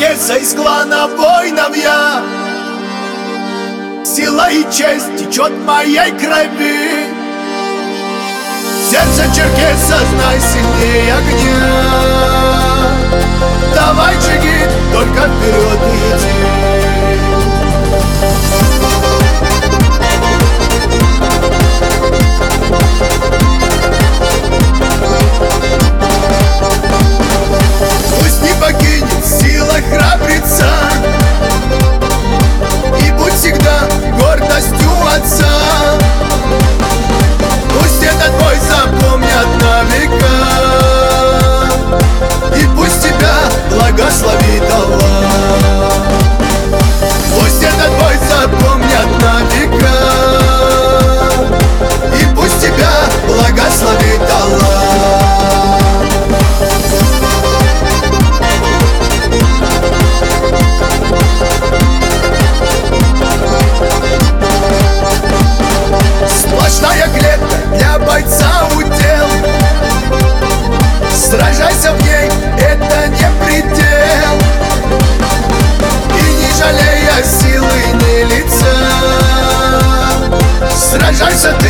черкеса из клана воинов я. Сила и честь течет в моей крови. Сердце черкеса, знай, сильнее огня. Давай, Джигит, только вперед иди. Пусть не покинет сила храбреца, и будь всегда гордостью отца. Пусть этот бой запомнят на века, и пусть тебя благословит Аллах. Пусть этот бой запомнят на века, и пусть тебя благословит Аллах. Сплошная клетка для бойца удел. Сражайся в ней, это не предел. И не жалея силы ни лица, сражайся